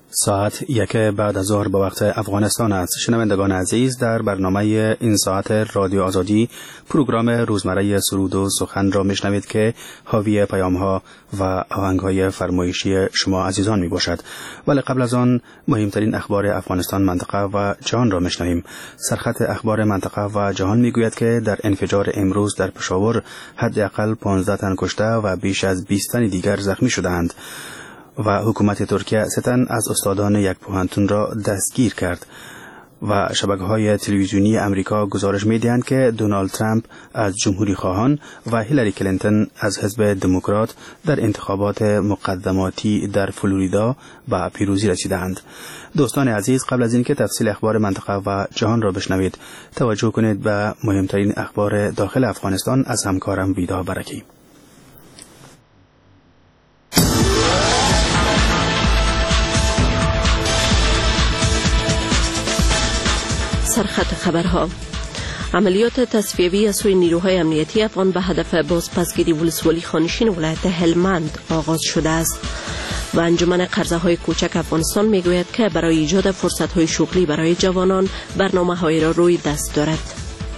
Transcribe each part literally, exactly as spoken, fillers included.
ساعت یک بعد از ظهر به وقت افغانستان است. شنوندگان عزیز، در برنامه این ساعت رادیو آزادی پروگرام روزمره سرود و سخن را میشنوید که حاوی پیام‌ها و آهنگ‌های فرمایشی شما عزیزان می باشد. ولی قبل از آن مهمترین اخبار افغانستان، منطقه و جهان را میشنویم. سرخط اخبار منطقه و جهان میگوید که در انفجار امروز در پشاور حداقل پانزده تن کشته و بیش از بیست تن دیگر زخمی شدند و حکومت ترکیه سه تن از استادان یک پوهنتون را دستگیر کرد و شبکه‌های تلویزیونی امریکا گزارش می‌دهند که دونالد ترامپ از جمهوری خواهان و هیلاری کلینتون از حزب دموکرات در انتخابات مقدماتی در فلوریدا به پیروزی رسیدند. دوستان عزیز، قبل از اینکه تفصیل اخبار منطقه و جهان را بشنوید، توجه کنید به مهمترین اخبار داخل افغانستان از همکارم ویدا برکی. سرخط خبرها: عملیات تصفیوی از سوی نیروهای امنیتی افغان به هدف بازپسگیری ولسوالی خانشین ولایت هلمند آغاز شده است و انجمن قرضه های کوچک افغانستان میگوید که برای ایجاد فرصت های شغلی برای جوانان برنامه های را روی دست دارد.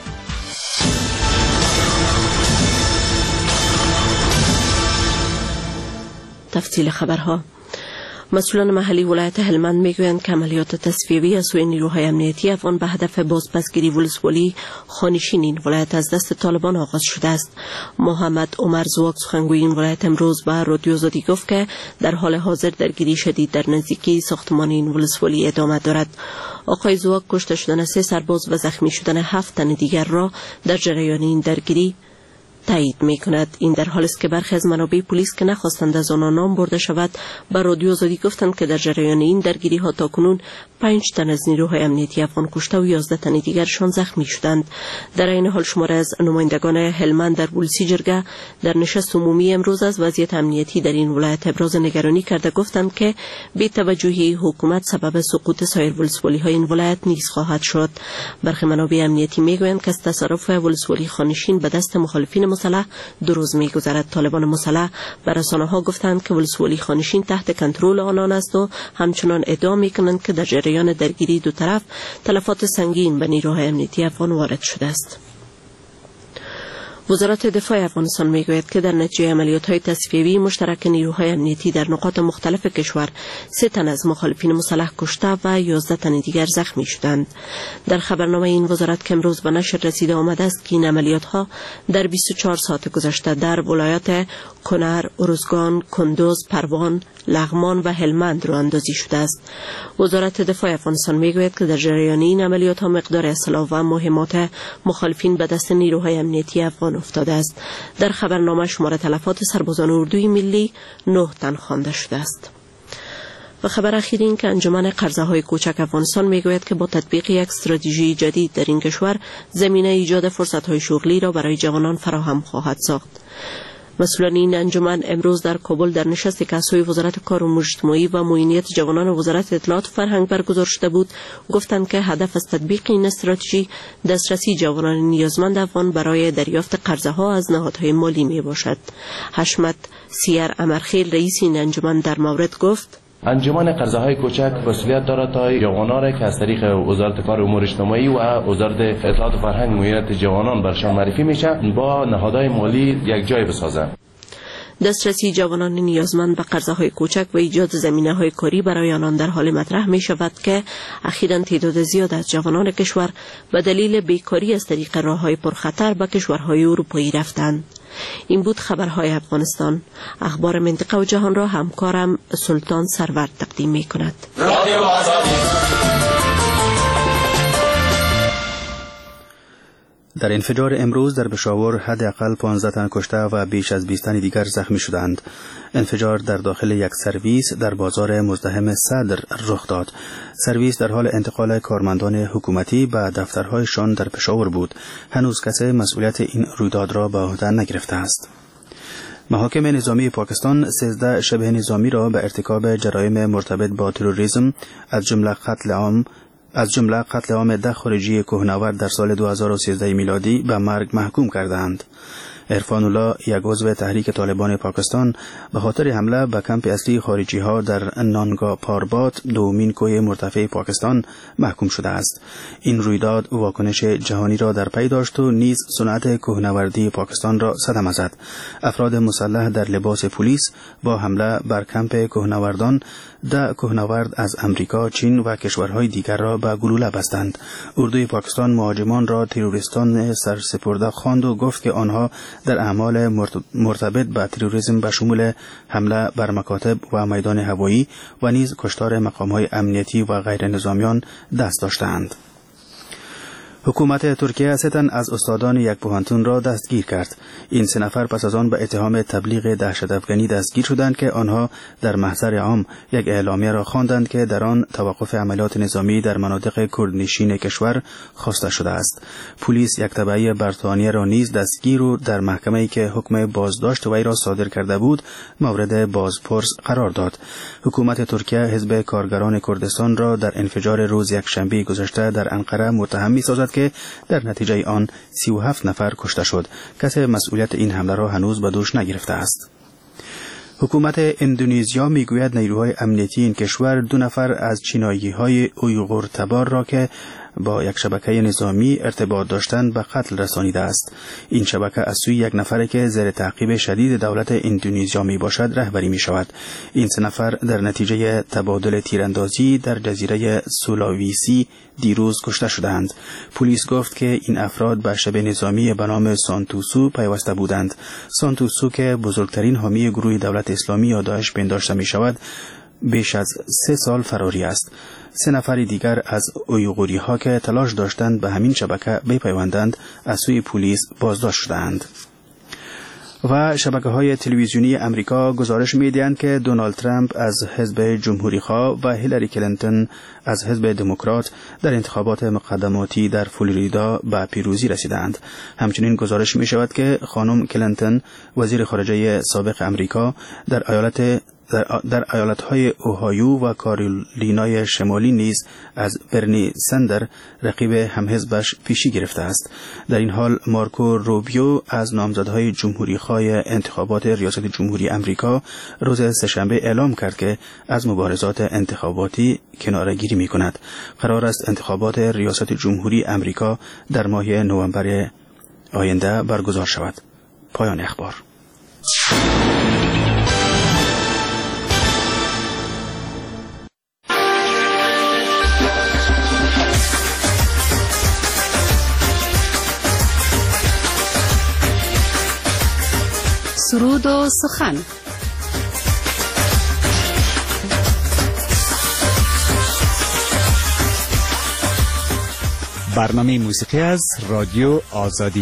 تفصیل خبرها: مسئولان محلی ولایت هلمند میگویند که عملیات تصفیوی از سوی نیروهای امنیتی افغان به هدف بازپسگیری ولسوالی خانشین این ولایت از دست طالبان آغاز شده است. محمد عمر زواک، سخنگوی این ولایت، امروز به رادیو آزادی گفت که در حال حاضر درگیری شدید در نزدیکی ساختمان این ولسوالی ادامه دارد. آقای زواک کشته شدن سه سرباز و زخمی شدن هفت تن دیگر را در جریان این درگیری تایید می کند. این در حالی است که برخی از منابع پلیس که نخواستند از آنها نام برده شود به رادیو آزادی گفتند که در جریان این درگیری ها تاکنون پنج تن از نیروهای امنیتی افغان کشته و یازده تن دیگرشان زخمی شدند. در این حال شماره از نمایندگان هلمند در بولسی جرگه در نشست عمومی امروز از وضعیت امنیتی در این ولایت ابراز نگرانی کرده گفتند که بی توجهی حکومت سبب سقوط سایر ولسوالی های این ولایت نیز خواهد شد. برخی منابع امنیتی میگویند که از تصرف ولسوالی خانشین به دست مخالفین مسلح دو روز می‌گذرد. طالبان مسلح بر رسانه‌ها گفتند که ولسوالی خانشین تحت کنترل آنان است و همچنان ادعا می‌کنند که در جریان درگیری دو طرف تلفات سنگین به نیروهای امنیتی افغان وارد شده است. وزارت دفاع افغانستان میگوید که در نتیجه عملیات‌های تصفیوی مشترک نیروهای امنیتی در نقاط مختلف کشور سه تن از مخالفین مسلح کشته و یازده تن دیگر زخمی شدند. در خبرنامه این وزارت که امروز به نشر رسیده آمده است که این عملیات‌ها در بیست و چهار ساعت گذشته در ولایات کنر، ارزگان، کندوز، پروان، لغمان و هلمند راه اندازی شده است. وزارت دفاع افغانستان میگوید که در جریان این عملیات‌ها مقدار اسلحه و مهمات مخالفین به دست نیروهای امنیتی افغان افتاده است. در خبرنامه شمار تلفات سربازان اردوی ملی نه تن خوانده شده است. و خبر اخیر این که انجمن قرضه های کوچک افغانستان میگوید که با تطبیق یک استراتژی جدید در این کشور زمینه ایجاد فرصت های شغلی را برای جوانان فراهم خواهد ساخت. مسئولان این انجمن امروز در کابل در نشستی که از سوی وزارت کار امور اجتماعی و معینیت جوانان و وزارت اطلاعات و فرهنگ برگزار شده بود گفتند که هدف از تطبیق این استراتژی دسترسی جوانان نیازمند افغان برای دریافت قرضه ها از نهادهای مالی می باشد. حشمت سیر امرخیل رئیس این انجمن در مورد گفت: انجمن قرضه های کوچک مسئولیت دارد تا جوانان را که از طریق وزارت کار امور اجتماعی و وزارت اطلاعات و فرهنگ معینیت جوانان برشان معرفی میشه با نهادهای مالی یک جای بسازند. دسترسی جوانان نیازمند به قرضه های کوچک و ایجاد زمینه های کاری برای آنان در حال مطرح می شود که اخیراً تعداد زیاد از جوانان کشور به دلیل بیکاری از طریق راههای پرخطر به کشورهای اروپایی رفتند. این بود خبرهای افغانستان. اخبار منطقه و جهان را همکارم سلطان سرور تقدیم می کند. در انفجار امروز در پشاور حداقل پانزده تن کشته و بیش از بیست تن دیگر زخمی شدند. انفجار در داخل یک سرویس در بازار مزدحم صدر رخ داد. سرویس در حال انتقال کارمندان حکومتی به دفترهایشان در پشاور بود. هنوز کسی مسئولیت این رویداد را به عهده نگرفته است. محاکم نظامی پاکستان سیزده شبه نظامی را به ارتکاب جرایم مرتبط با تروریسم از جمله قتل عام از جمله قتل عام ده خارجی کوهنورد در سال دو هزار و سیزده میلادی به مرگ محکوم کردند. عرفان الله، یک عضو تحریک طالبان پاکستان، به خاطر حمله به کمپ اصلی خارجی ها در نانگا پاربات، دومین کوه مرتفع پاکستان، محکوم شده است. این رویداد واکنش جهانی را در پی داشت و نیز صنعت کوهنوردی پاکستان را صدمه زد. افراد مسلح در لباس پلیس با حمله بر کمپ کوهنوردان ده کوهنورد از امریکا، چین و کشورهای دیگر را به گلوله بستند. اردوی پاکستان مهاجمان را تروریستان سرسپرده خواند و گفت که آنها در اعمال مرتبط با تروریسم به شمول حمله بر مکاتب و میدان هوایی و نیز کشتار مقام‌های امنیتی و غیر نظامیان دست داشتند. حکومت ترکیه سه تن از استادان یک پوهنتون را دستگیر کرد. این سه نفر پس از آن به اتهام تبلیغ دهشت‌افکنی دستگیر شدند که آنها در محضر عام یک اعلامیه را خواندند که در آن توقف عملیات نظامی در مناطق کردنشین کشور خواسته شده است. پلیس یک تبعی بریتانیا را نیز دستگیر و در محکمه‌ای که حکم بازداشت وی را صادر کرده بود مورد بازپرس قرار داد. حکومت ترکیه حزب کارگران کردستان را در انفجار روز یکشنبه گذشته در انقره متهم می‌سازد که در نتیجه آن سی و هفت نفر کشته شد. کسی مسئولیت این حمله را هنوز به دوش نگرفته است. حکومت اندونزیا میگوید نیروهای امنیتی این کشور دو نفر از چینایی‌های اویغور تبار را که با یک شبکه نظامی ارتباط داشتند به قتل رسانیده است. این شبکه از سوی یک نفر که زیر تعقیب شدید دولت اندونزیا می باشد رهبری می شود. این سه نفر در نتیجه تبادل تیراندازی در جزیره سولاویسی دیروز کشته شدند. پلیس گفت که این افراد به شبکه نظامی به نام سانتوسو پیوسته بودند. سانتوسو که بزرگترین حامی گروه دولت اسلامی یا داعش پنداشته می شود، بیش از سه سال فراری است. سه نفر دیگر از اویغوری ها که تلاش داشتند به همین شبکه بپیوندند از سوی پلیس بازداشت شدند. و شبکه های تلویزیونی امریکا گزارش می‌دهند که دونالد ترامپ از حزب جمهوری‌خواه و هیلاری کلینتون از حزب دموکرات در انتخابات مقدماتی در فلوریدا به پیروزی رسیدند. همچنین گزارش می‌شود که خانم کلینتون، وزیر خارجه سابق امریکا، در ایالت در, در ایالت‌های اوهایو و کارولینای شمالی نیز از برنی سندر رقیب همحزبش پیشی گرفته است. در این حال مارکو روبیو از نامزدهای جمهوری‌خواه انتخابات ریاست جمهوری امریکا روز سه‌شنبه اعلام کرد که از مبارزات انتخاباتی کناره‌گیری می‌کند. قرار است انتخابات ریاست جمهوری امریکا در ماه نوامبر آینده برگزار شود. پایان اخبار. سرود و سخن. برنامه موسیقی از رادیو آزادی.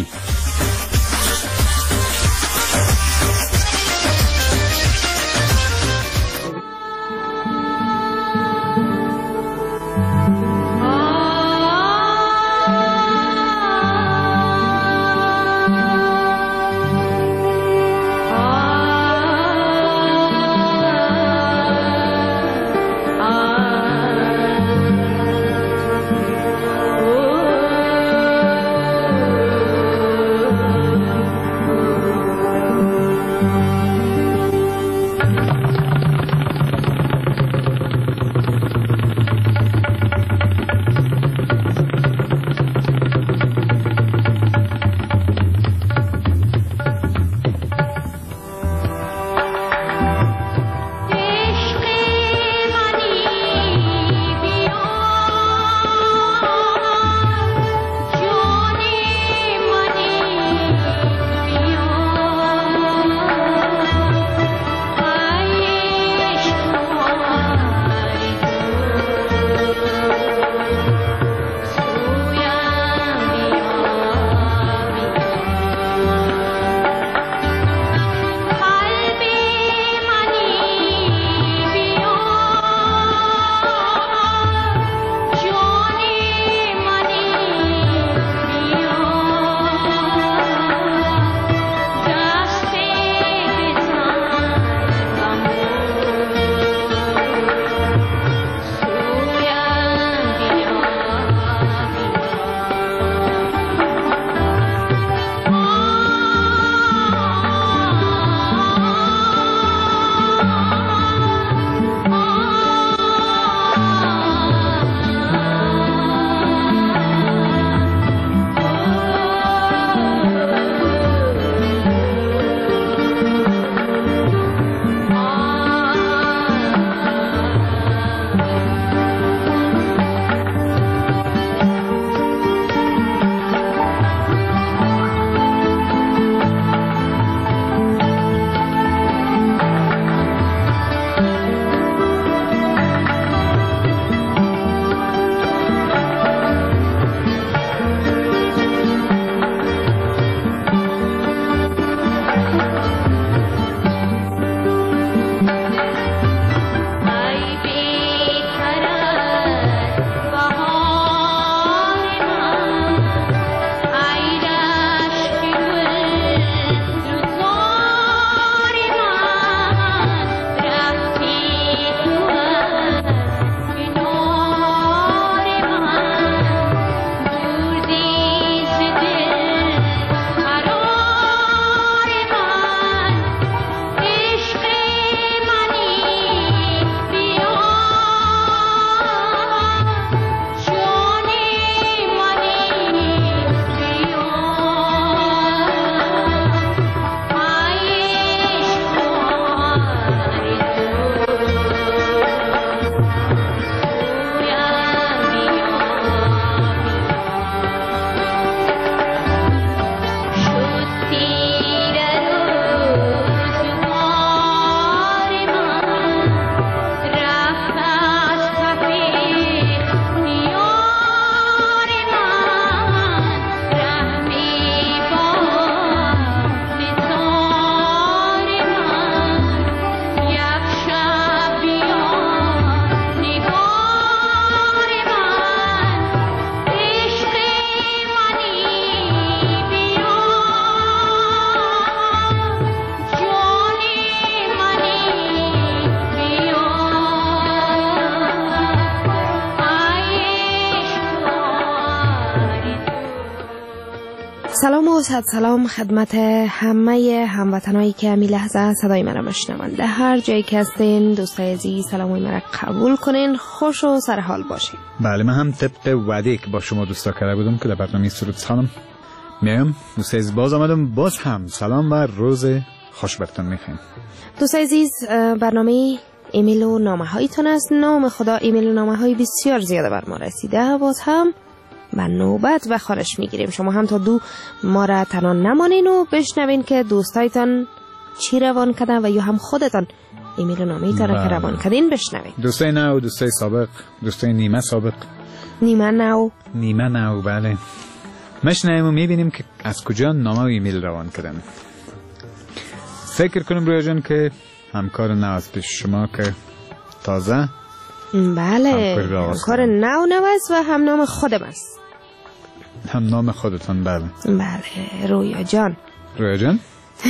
سلام و صد سلام خدمت همه هموطنایی که می لحظه صدای مرا میشنوند. در هر جایی که هستین دوستای عزیز سلامای مرا قبول کنین، خوش و سرحال باشین. بله، من هم طبق وعده که با شما دوستا کرده بودم که در برنامه سرود سخن میام دوستای عزیز باز آمدم، باز هم سلام و روز خوش براتون میخوایم. دوستای عزیز برنامه ایمیل و نامه هایتون است. نام خدا ایمیل و نامه های بسیار زیاده بر ما رسیده، باز هم به نوبت و خارش میگیریم. شما هم تا دو ما را تنها نمانین و بشنوین که دوستایتان چی روان کردن و یا هم خودتان ایمیل و نامه ایتان که روان کردین بشنوین. دوستای نو، دوستای سابق، دوستای نیمه سابق، نیمه نو نیمه نو بله، مشنویم و میبینیم که از کجا نامه و ایمیل روان کردن. فکر کنم رویا جان که همکار نو از پیش شما که تازه بله همکار نو نو است و هم نام خودم است. هم نام خودتان؟ بله بله رویا جان. رویا جان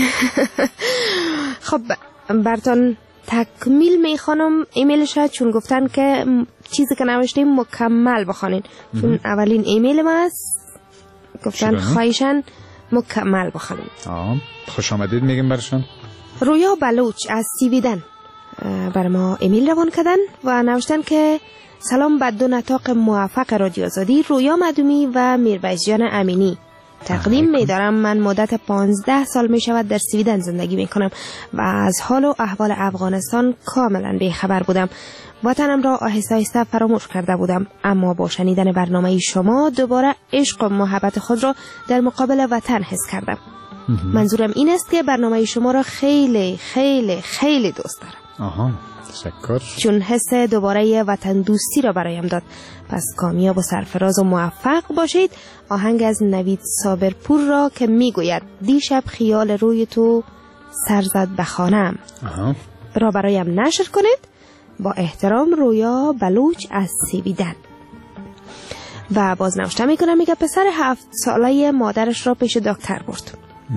خب براتون تکمیل میخوانم ایمیلش را، چون گفتن که چیزی که نوشتیم مکمل بخوانین، چون اولین ایمیل ما است، گفتن خواهشن مکمل بخوانین. آه خوش آمدید میگیم برشان. رویا بلوچ از سیویدن بر ما ایمیل روان کردن و نوشتن که سلام به دو نطاق موفق رادیو آزادی، رویا مدومی و میربیز جان امینی. تقدیم می‌دارم من مدت پانزده سال می شود در سویدن زندگی می کنم و از حال و احوال افغانستان کاملا بی‌خبر بودم. وطنم را آهسته آهسته فراموش کرده بودم، اما با شنیدن برنامه شما دوباره عشق و محبت خود را در مقابل وطن حس کردم. منظورم این است که برنامه شما را خیلی خیلی خیلی دوست دارم. آها تشکر. چون حس دوباره وطن دوستی را برایم داد. پس کامیاب و سرفراز و موفق باشید. آهنگ از نوید صابرپور را که میگوید دیشب خیال روی تو سر زد به خانم را برایم نشر کنید. با احترام رویا بلوچ از سیویدن. و باز نوشته میکنم میگه پسر هفت ساله مادرش را پیش دکتر برد.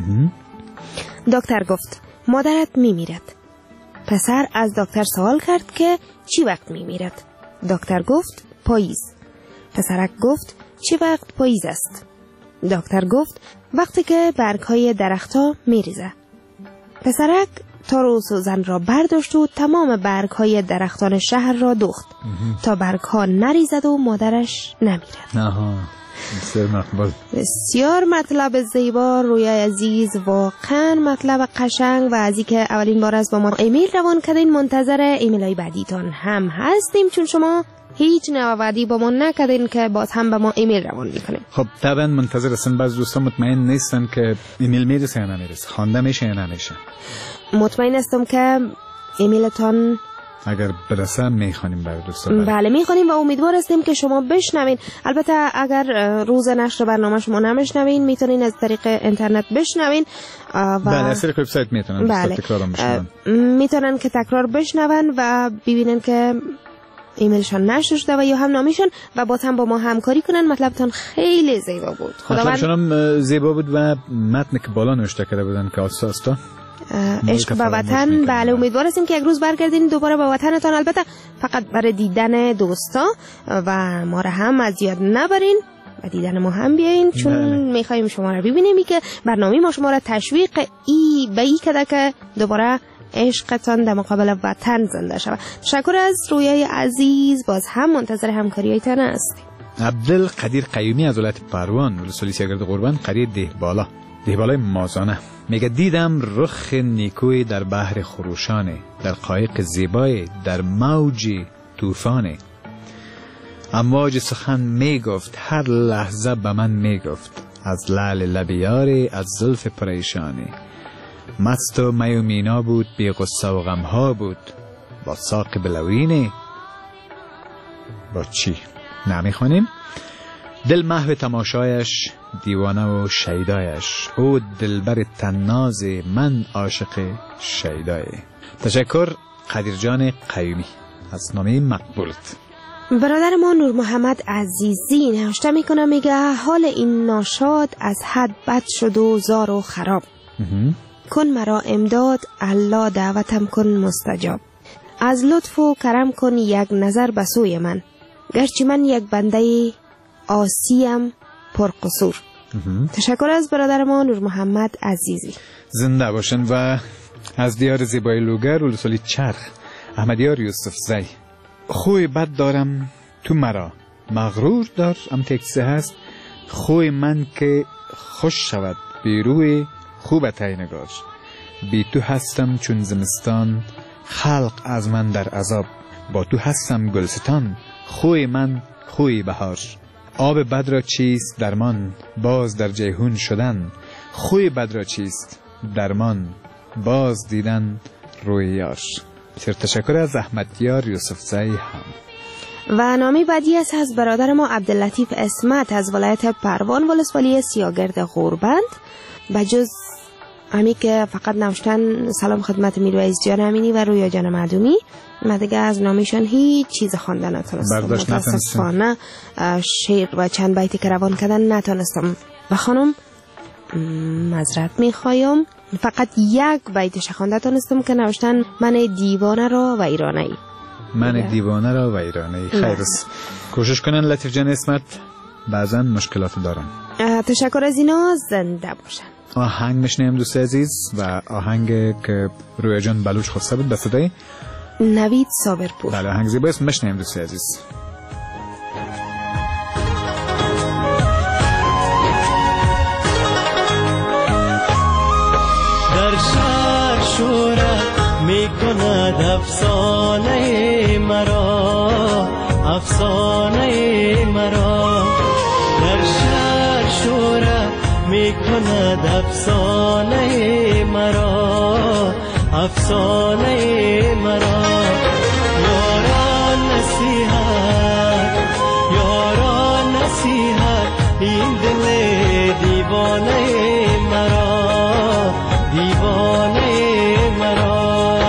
دکتر گفت مادرت میمیرد. پسر از دکتر سوال کرد که چی وقت میمیرد؟ دکتر گفت پاییز. پسرک گفت چی وقت پاییز است؟ دکتر گفت وقتی که برگ‌های درخت‌ها میریزه. پسرک تار و سوزن را برداشت و تمام برگ‌های درختان شهر را دوخت تا برگ‌ها نریزد و مادرش نمیرد. آها بسیار مقبول. بسیار مطلب زیبا رویا عزیز، واقعا مطلب قشنگ و از اینکه اولین بار از با ما ایمیل روان کردین منتظر ایمیل های بعدیتان هم هستیم، چون شما هیچ نوعدی با ما نکردین که باز هم به ما ایمیل روان میکنین. خب طبعا منتظر هستن. بعض دوستان مطمئن نیستن که ایمیل میرسه یا نمیرسه، خوانده میشه یا نمیشه. مطمئن هستم که ایمیلتان اگر برسه میخوانیم برای دوستان. بله میخوانیم و امیدوار هستیم که شما بشنوین. البته اگر روز نشر برنامه شما نمیشنوین میتونین از طریق اینترنت بشنوین و بله از طریق وبسایت میتونن بله. تکرارم بشنون. میتونن که تکرار بشنون و ببینن که ایمیلشان نشر شده و یا هم نامیشون و باز هم با ما همکاری کنن. مطلبتون خیلی زیبا بود. خداوند هم زیبا بود و متن که بالا نوشته کرده بودن که آستا آستا عشق به وطن. بله امیدوار هستیم که یک روز برگردین دوباره به وطنتان، البته فقط برای دیدن دوستا و ما را هم از یاد نبرین و دیدن ما هم بیاین، چون بله. میخواییم شما را ببینیم که برنامه ما شما را تشویق ای به ای کده که دوباره عشقتان در مقابل وطن زنده شود. تشکر از رویای عزیز، باز هم منتظر همکاریتان هستیم. عبدالقدیر قیومی از ولایت پروان ولسوالی سرگرد قربان قریه دهبالا دهبالای مازانه میگه دیدم رخ نیکوی در بحر خروشانه، در قایق زیبای در موج طوفانه. امواج سخن میگفت هر لحظه به من میگفت از لعل لب یاری از زلف پریشانی. مست و می و مینا بود بی غصه و غمها بود با ساق بلورینه. با چی؟ نمیخونیم؟ دل محو تماشایش دیوانه و شیدایش، او دلبر تناز من عاشق شیدای. تشکر قدیر جان قیومی از نامه مقبولت. برادر ما نور محمد عزیزی نوشته میکنه میگه حال این ناشاد از حد بد شد و زار و خراب. کن مرا امداد الله دعوتم کن مستجاب. از لطف و کرم کن یک نظر به سوی من، گرچه من یک بنده آسیم پرقصور. تشکر از برادر ما نور محمد عزیزی. زنده باشن. و از دیار زیبای لوگر ولسوالی چرخ احمدیار یوسف زی. خوی بد دارم تو مرا مغرور دار، ام تکسه هست خوی من که خوش شود بیروی خوب تینگار، بی تو هستم چون زمستان خلق از من در عذاب، با تو هستم گلستان خوی من خوی بهار، آب بد را چیست درمان باز در جیهون شدن، خوی بد را چیست درمان باز دیدن روی یار. بسیار تشکر از احمدیار یوسف زی هم. و نامی بعدی است از برادر ما عبداللطیف اسمت از ولایت پروان ولسوالی سیاگرد غوربند. بجز همی که فقط نوشتن سلام خدمت میرویز جان امینی و رویا جان معدومی، من دیگه از نامیشان هیچ چیز خواندن نتونستم، متاسفانه شعر و چند بیتی که روان کردن نتونستم. و خانم معذرت میخوایم، فقط یک بیتش خوانده تونستم که نوشتن من دیوانه را و ایرانه ای. من دیوانه را و ایرانه ای. خیر است، کوشش کنن لطیف جان اسمت، بعضا مشکلات دارن. تشکر از اینا، زنده باشن. آهنگ میشنیم دوست عزیز و آهنگ که رویا جان بلوچ خواسته بود به صدای نوید صابرپور. بله آهنگ زیباست، میشنیم دوست عزیز. در شهر شورت میکند افسانه مرا، افسانه مرا، در شهر شورت میکند افسانه مرا، افسانه مرا، یاران نصیحت، یاران نصیحت، این دل دیوانه مرا، دیوانه مرا.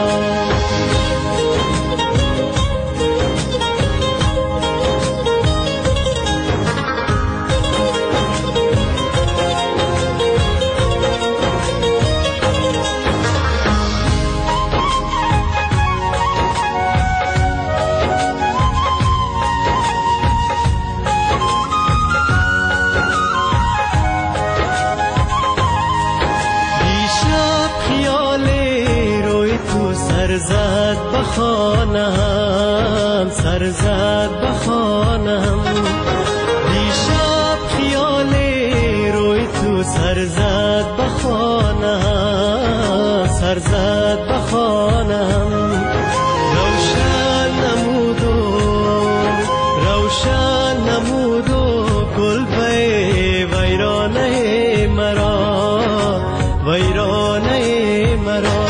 سرزد بخانم، سرزد بخانم، دیشب خیال روی تو سرزد بخانم، سرزد بخانم، روشن نمودو، روشن نمودو کلبه ویرانه مرا، ویرانه مرا،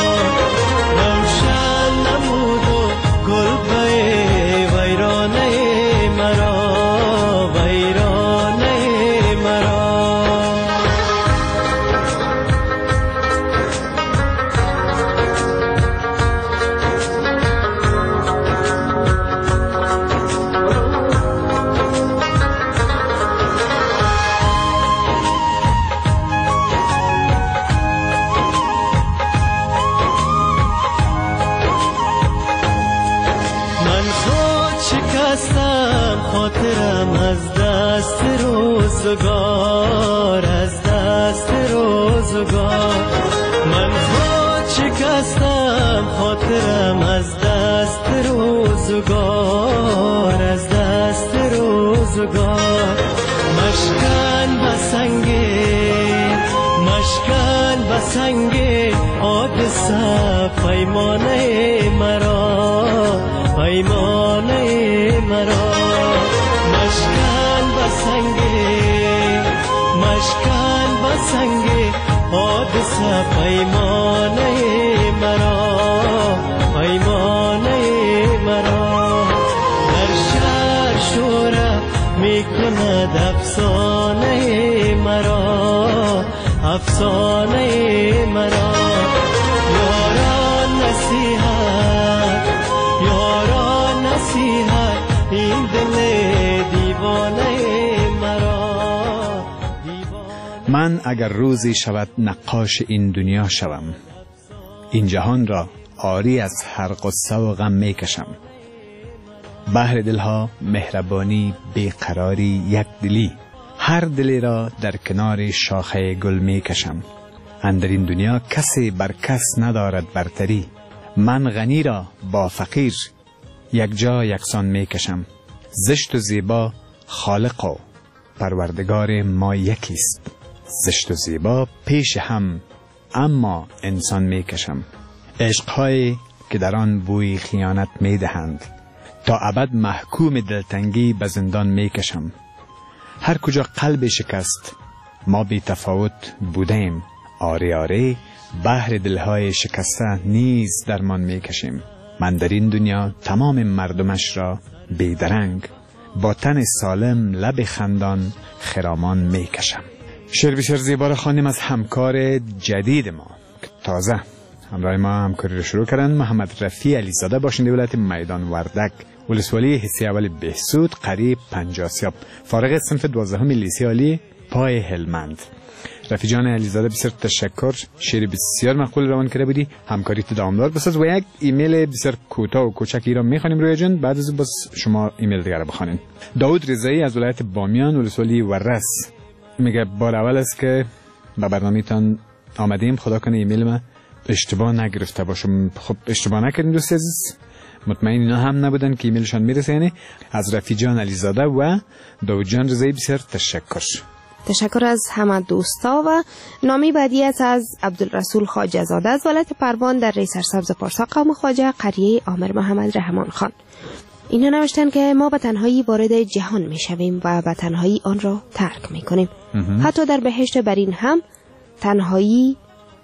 خاطرم از دست روزگار، از دست روزگار، من خود شکستم خاطرم از دست روزگار، از دست روزگار، مشکن بسنگه، مشکن بسنگه حادثه پیمانه مرا، پیمانه مرا، مشکن بسنگه، مشکن بسنگه حادثه پیمانه مرا، پیمانه مرا، در شهر شوره میکند افسانه مرا، افسانه مرا، یاران نصیحت، یاران نصیحت، این دل دیوانه مرا، دیوانه. من اگر روزی شود نقاش این دنیا شوم، این جهان را عاری از هر غصه و غم میکشم، بحر دلها مهربانی بیقراری یک دلی، هر دلی را در کنار شاخه گل می کشم. اندر این دنیا کسی بر کس ندارد برتری. من غنی را با فقیر یک جا یکسان می کشم. زشت و زیبا خالق و پروردگار ما یکیست. زشت و زیبا پیش هم اما انسان می کشم. عشقهایی که در آن بوی خیانت می دهند، تا ابد محکوم دلتنگی به زندان می کشم. هر کجا قلب شکست ما بی تفاوت بودیم. آره آره بحر دلهای شکسته نیز درمان می کشیم. من در این دنیا تمام مردمش را بیدرنگ، با تن سالم لب خندان خرامان می کشم. شعر بسیار زیبا را خواندیم از همکار جدید ما که تازه همراه ما همکاری رو شروع کردن. محمد رفیع علیزاده، باشنده ولایت میدان وردک، ولسوالی حصه اول بهسود، قریب پنجاسیاب، فارغ صنف دوازدهم لیسه عالی پای هلمند. رفیع جان علیزاده بسیار تشکر. شعر بسیار مقبول روان کرده بودی، همکاری تو دوامدار بساز و یک ایمیل بسیار کوتاه و کوچکی را میخوانیم روی جن، بعد از بس شما ایمیل دیگر رو بخوانید. داود رضایی از ولایت بامیان، ولسوالی ورس، میگه بار اول است که به برنامه‌تان آمدیم، خدا کنه ایمیل ما اشتباه نگرفته باشم. خب اشتباه نکردیم دوست عزیز، مطمئن اینا هم نبودن که ایمیلشان میرسه. یعنی از رفیع جان علیزاده و داود جان رضایی بسیار تشکر. تشکر از همه دوستا. و نامی بعدی است از عبدالرسول خواجه زاده از ولایت پروان در ری سرسبز پارسا قوم خواجه، قریه عامر محمد رحمان خان. اینا نوشتن که ما به تنهایی وارد جهان می شویم و به تنهایی آن را ترک می کنیم. حتی در بهشت برین هم تنهایی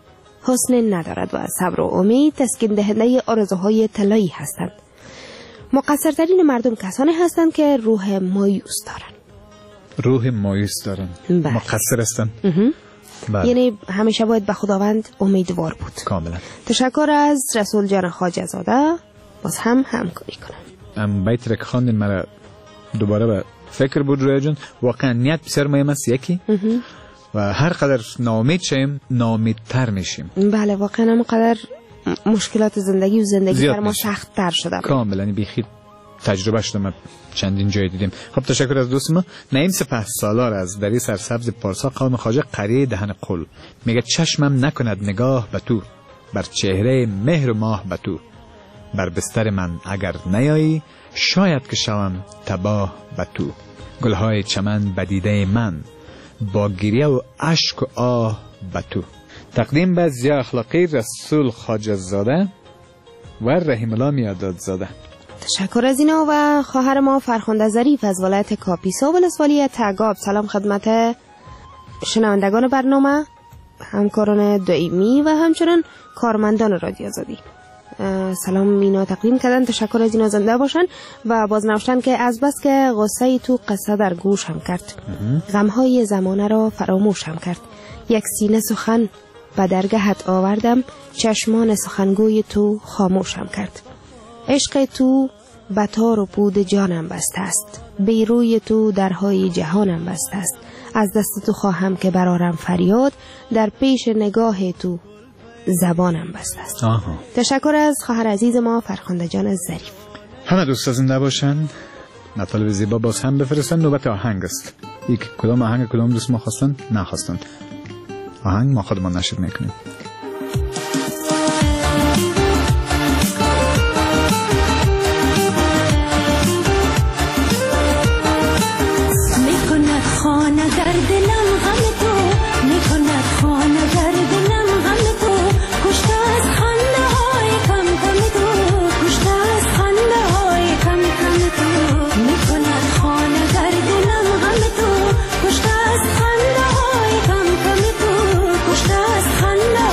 حسن ندارد و صبر و امید تسکین دهنده آرزوهای طلایی هستند. مقصرترین مردم کسانی هستند که روح مایوس دارند. روح مایوس دارن، بله. مقصر هستن. بله. یعنی همیشه باید به خداوند امیدوار بود. کاملا. تشکر از رسول جان خواجه زاده، باز هم همکاری کنم. ام بیت رک خواندن مرا دوباره به فکر بود روی جون. واقعا نیت بسیار مهم است یکی و هر قدر ناامید شیم ناامیدتر میشیم. بله واقعا همونقدر مشکلات زندگی و زندگی بر ما سخت تر شده. کاملا بیخی تجربه شدم، چندین جای دیدیم. خب تشکر از دوست ما نعیم سپهسالار از دری سرسبز پارسا قوم خواجه، قریه دهن قل، میگه چشمم نکند نگاه به تو، بر چهره مهر و ماه به تو، بر بستر من اگر نیایی شاید که شوم تباه به تو. گلهای چمن بدیده من با گریه و اشک و آه به تو. تقدیم به ضیاء اخلاقی رسول خواجه زاده و رحیم الله میاداد زاده. تشکر از اینا. و خواهر ما فرخنده ظریف از ولایت کاپیسا ولسوالی تگاب، سلام خدمت شنوندگان برنامه، همکاران دائمی و همچنین کارمندان رادیو آزادی. سلام اینا تقدیم کردن. تشکر از اینا، زنده باشن. و باز نوشتن که از بس که غصه تو قصه در گوشم کرد، غمهای زمانه را فراموشم کرد، یک سینه سخن به درگهت آوردم، چشمان سخنگوی تو خاموشم کرد. عشق تو به تار و پود جانم بسته است، بیروی تو درهای جهانم بسته است. از دست تو خواهم که برارم فریاد، در پیش نگاه تو زبانم بسته است. آها. تشکر از خواهر عزیز ما فرخنده جان ظریف. همه دوستا زنده باشن، مطالب زیبا باز هم بفرستن. نوبت آهنگ است. یک کدام آهنگ کدام دوست ما خواستن نخواستن آهنگ ما خودمان نشر میکنیم. خانه در دلم غم تو، میکند خانه در دلم غم تو، کشته از خنده های کم کم تو، کشته از خنده های کم کم تو، میکند خانه در دلم غم تو، کشته از خنده های کم کم تو، کشته از خنده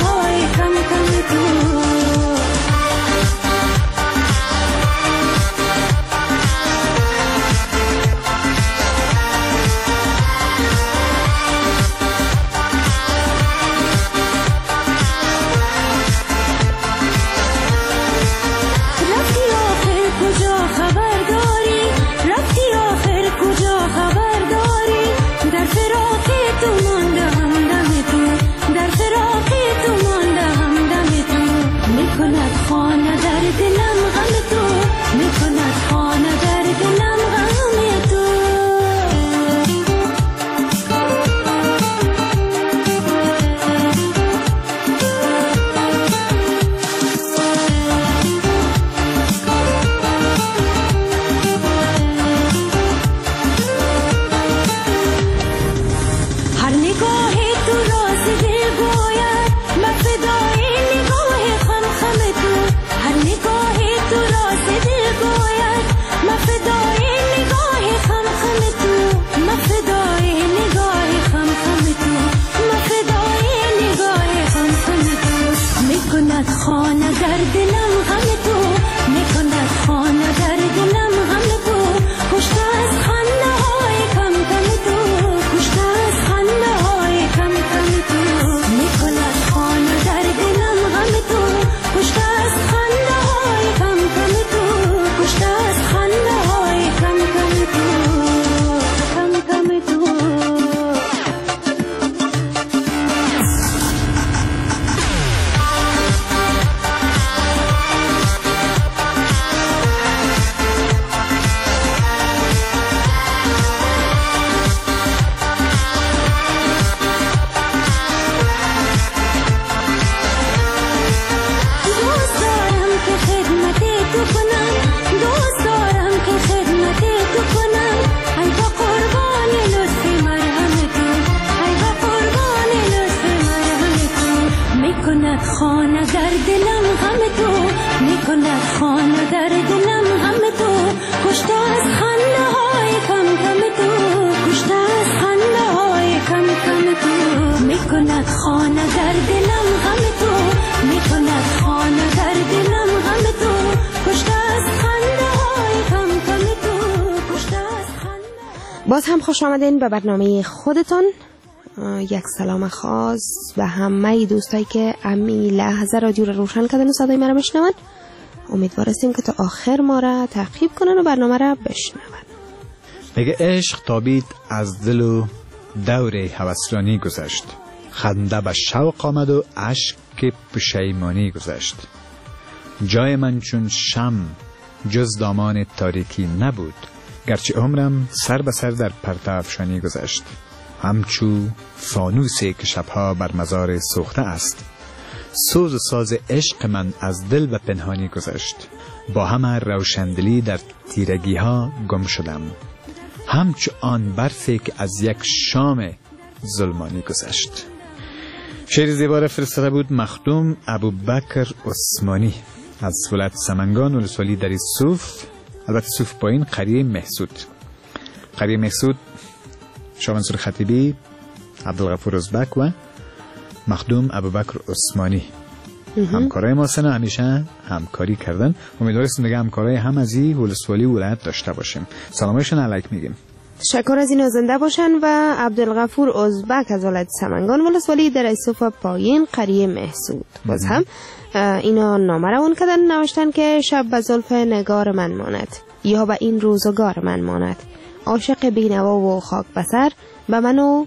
باز هم خوش آمدین به برنامه خودتون. یک سلام خاص به همه دوستایی که امی لحظه رادیو رو روشن کردن و صدای ما رو بشنون. امیدوار هستیم که تا آخر ما را تعقیب کنن و برنامه را بشنون. میگه عشق تابید از دل و دور هوسرانی گذشت، خنده به شوق آمد و اشک پشیمانی گذشت. جای من چون شم جز دامان تاریکی نبود، گرچه عمرم سر به سر در پرتو افشانی گذشت. همچو فانوسی که شبها بر مزار سوخته است، سوز و ساز عشق من از دل و پنهانی گذشت. با همه روشندلی در تیرگی ها گم شدم، همچو آن برفی که از یک شام ظلمانی گذشت. شعر زیبا را فرستاده بود مخدوم ابوبکر عثمانی از ولایت سمنگان ولسوالی دری صوف، البته صوف پایین، قریه محسود. قریه محسود شاه منصور خطیبی، عبدالغفور ازبک و مخدوم ابوبکر عثمانی همکارای ما سن همیشه همکاری کردن. امیدوارم دیگه همکارای هم از این ولسوالی ولایت داشته باشیم. سلامشون علیک میگیم. تشکر از این زنده باشن. و عبدالغفور ازبک از ولایت سمنگان ولسوالی در صوف پایین قریه محسود باز هم اینا نامه روان کردن، نوشتن که شب به زلف نگار من ماند، یا به این روزگار من ماند، عاشق بینوا و خاک بسر به منو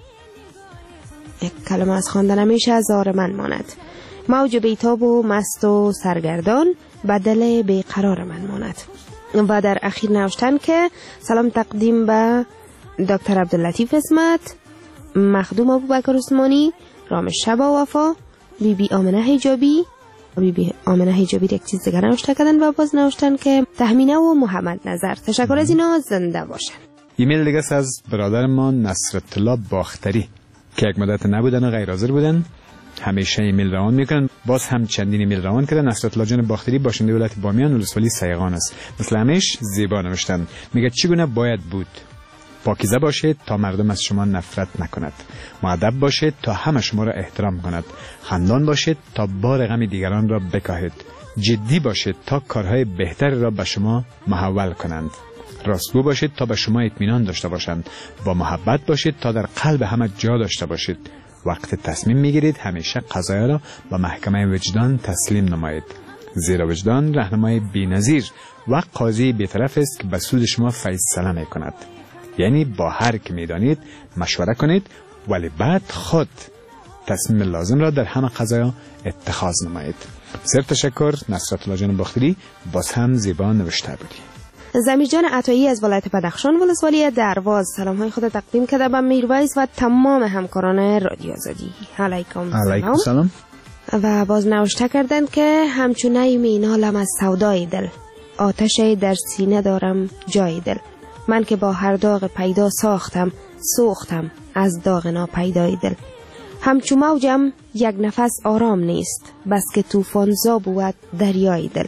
یک کلمه از خواندن همیشه هزار من ماند، موج بیتاب و مست و سرگردان به دل بیقرار من ماند. و در اخیر نوشتن که سلام تقدیم به دکتر عبداللطیف اسمت، مخدوم ابوبکر عثمانی، رامش شبا وفا، بی بی آمنه حجابی. بی بی آمنه حجابی یک چیز دیگر نوشته کردن و باز نوشتن که تهمینه و محمد نظر. تشکر از اینا، زنده باشن. ایمیل دیگه از برادر ما نصرت الله باختری که یک مدت نبودن و غیر حاضر بودن، همیشه ایمیل روان میکنن. باز هم چندین ایمیل روان کردن. نصرت الله جان باختری باشنده ولایت بامیان ولسوالی سیغان است. مثل همیش زیبا نوشتن. میگه چگونه باید بود؟ پاکیزه باشید تا مردم از شما نفرت نکند، مؤدب باشید تا همه شما را احترام کند، خندان باشید تا بار غم دیگران را بکاهید، جدی باشید تا کارهای بهتر را به شما محول کنند، راستگو باشید تا به شما اطمینان داشته باشند، با محبت باشید تا در قلب همه جا داشته باشید. وقت تصمیم میگیرید همیشه قضایا را به محکمه وجدان تسلیم نمایید، زیرا وجدان راهنمای بی‌نظیر و قاضی بی‌طرف است که به سود شما فیصله میکند. یعنی با هر که میدانید مشوره کنید، ولی بعد خود تصمیم لازم را در همه قضایا اتخاذ نمایید. بسیار تشکر نصرت الله جان باختری، باز هم زیبا نوشته بودی. زمیر جان عطایی از ولایت بدخشان ولسوالی درواز سلام های خود تقدیم کرده به میرویس و تمام همکاران رادیو آزادی. علیکم علیکم سلام. و باز نوشته کردن که همچونه مینالم از سودای دل، آتش در سینه دارم جای دل، من که با هر داغ پیدا ساختم سوختم از داغ ناپیدای دل، همچو موجم یک نفس آرام نیست، بس که طوفان زا بود دریای دل،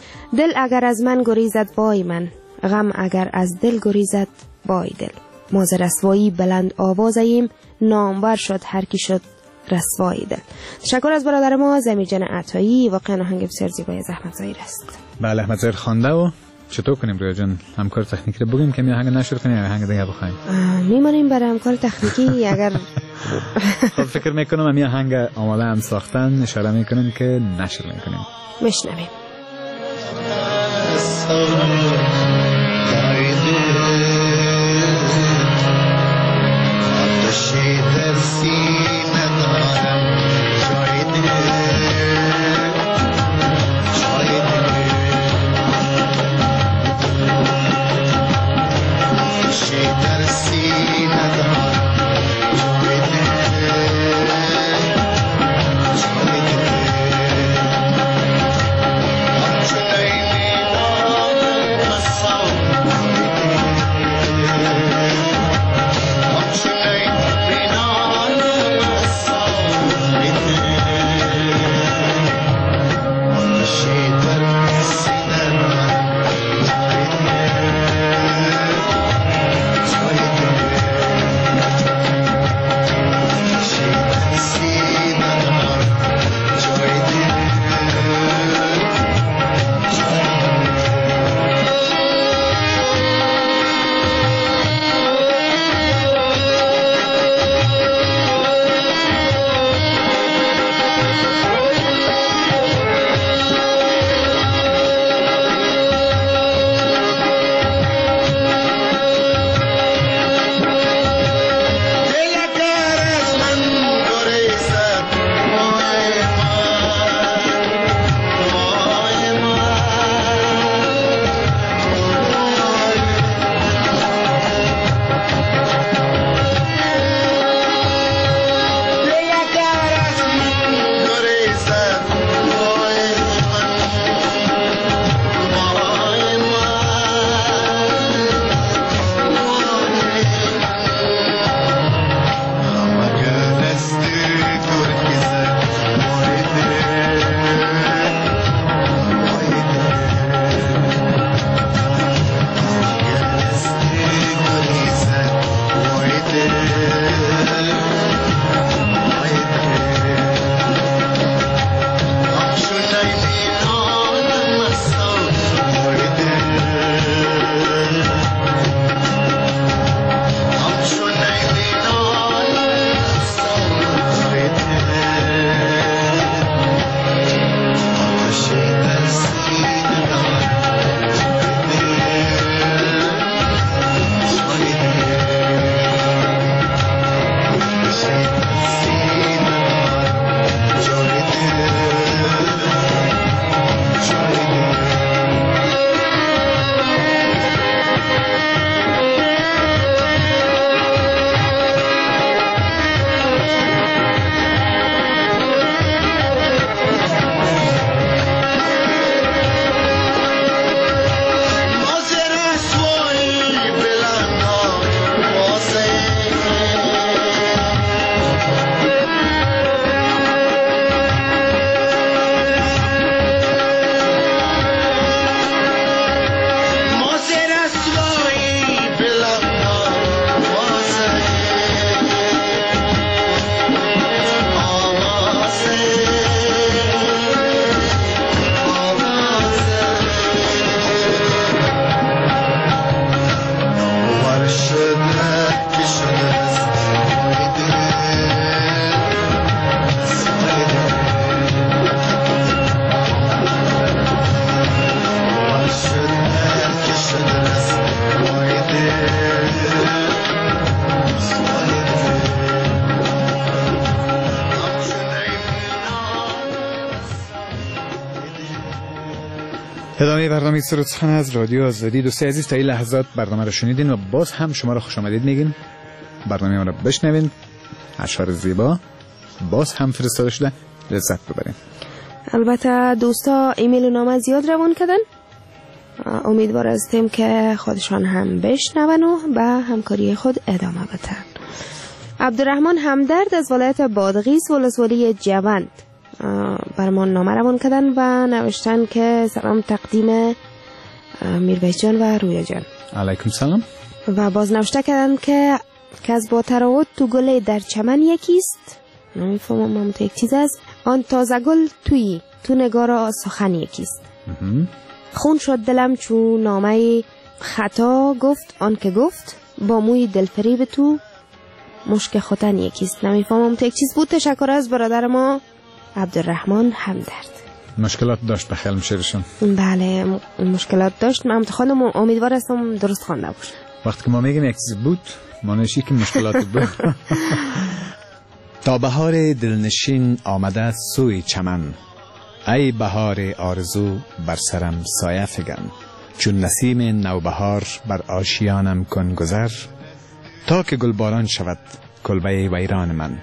دل اگر از من گریزد وای من، غم اگر از دل گریزد وای دل، ما ز رسوایی بلند آوازیم، نامور شد هر کی شد رسوای دل. تشکر از برادر ما زمیر جان عطایی، واقعا آهنگ بسیار زیبای زحمت زایر است. بله احمد زایر خوانده. و چطور کنیم رویا جان همکار تکنیکی رو بگیم که می آهنگ نشر کنیم یا آهنگ دیگه بخوایم؟ میمونیم برای همکار تکنیکی. اگر خب فکر میکنم می آهنگ آماده هم ساختن، اشاره میکنیم که نشر میکنیم. مشنویم. Sorry. ادامه برنامه سرود سخن از رادیو آزادی. دوستای عزیز تا این لحظات برنامه رو شنیدین و باز هم شما رو خوش آمدید میگیم. برنامه ما رو بشنوین، اشعار زیبا باز هم فرستاده شده، لذت ببرین. البته دوستا ایمیل و نامه زیاد روان کردن، امیدوار هستیم که خودشان هم بشنون و به همکاری خود ادامه بدن. عبدالرحمن همدرد از ولایت بادغیس ولسوالی جوند برمان نامه روان کردن و نوشتن که سلام تقدیم میربیش جان و رویا جان. علیکم سلام. و باز نوشته کردن که که از با تراوت تو گل در چمن یکیست، نمیفهمم من تو یک چیز است، آن تازه گل توی تو نگارا سخن یکیست. خون شد دلم چون نامه خطا گفت آن که گفت با موی دلفریب تو مشک خوتن یکیست. نمیفهمم تو یک چیز بود. تشکر از برادر ما عبدالرحمن همدرد. مشکلات داشت به خیال میشهرشون؟ بله مشکلات داشت. من خانم امیدوار هستم درست خوانده باشه. وقتی که ما میگیم یک چیز بود معنیش که مشکلات بود. تا بهار دلنشین آمده سوی چمن، ای بهار آرزو بر سرم سایه فگن. چون نسیم نوبهار بر آشیانم کن گذر، تا که گلباران شود کلبه ویران من.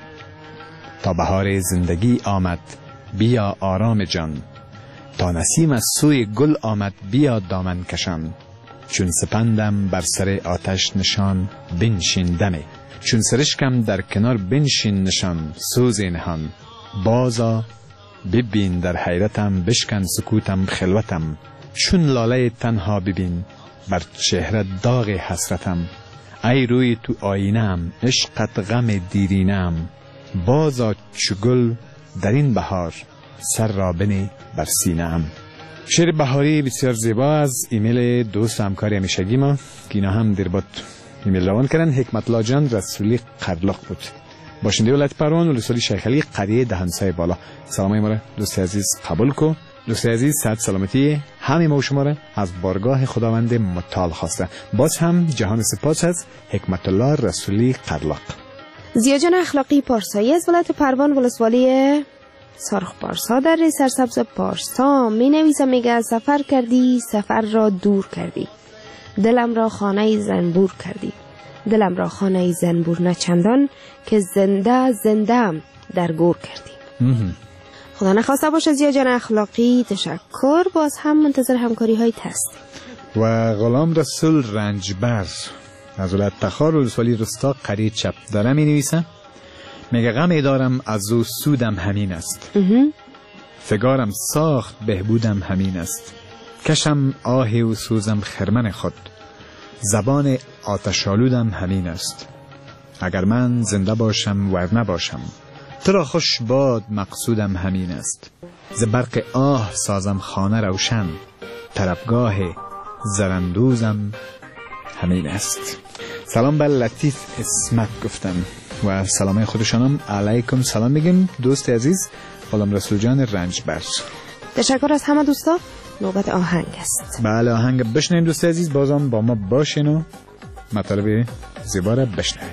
تا بهار زندگی آمد بیا آرام جان، تا نسیم از سوی گل آمد بیا دامن کشان. چون سپندم بر سر آتش نشان بنشین دمه، چون سرشکم در کنار بنشین نشان سوز نهان. بازا ببین در حیرتم بشکن سکوتم خلوتم، چون لاله تنها ببین بر چهره داغ حسرتم. ای روی تو آینم عشقت غم دیرینم، بازا چو گل در این بهار سر را بنی بر سینه‌ام. شعر بهاری بسیار زیبا از ایمیل دوست و همکار همیشگی ما که اینا هم در بود ایمیل روان کردن. حکمت الله جان رسولی قرلاق بود، باشنده ولایت پروان ولسوالی شیخ علی قریه دهنسای بالا. سلامای ما را دوست عزیز قبول کو. دوست عزیز صحت سلامتی همه ما و شما را از بارگاه خداوند متعال خواسته. باز هم جهان سپاس از حکمت الله رسولی قرلاق. زیاجان اخلاقی پارسایی از ولایت پروان ولسوالی سرخ پارسا در سرسبز پارسا می نویسه، میگه سفر کردی سفر را دور کردی، دلم را خانه زنبور کردی. دلم را خانه زنبور نچندان که زنده زنده‌ام در گور کردی. خدا نخواسته باشه زیاجان اخلاقی. تشکر. باز هم منتظر همکاری های هست. و غلام رسول رنجبر از ولایت تخار ولسوالی رستا قریه چپ داره می نویسه، میگه غم دارم از او سودم همین است، فگارم ساخت بهبودم همین است. کشم آه و سوزم خرمن خود، زبان آتشالودم همین است. اگر من زنده باشم ور نباشم، تو را خوش باد مقصودم همین است. ز برق آه سازم خانه روشن، طربگاه زرندوزم همین است. سلام بر لطیف اسمت گفتم و سلامای خودشانم علیکم سلام میگیم. دوست عزیز غلام رسول جان رنجبر. تشکر از همه دوستا. نوبت آهنگ است. بله آهنگ بشنویم دوست عزیز. بازم با ما باشین و مطالب زیبا را بشنویم.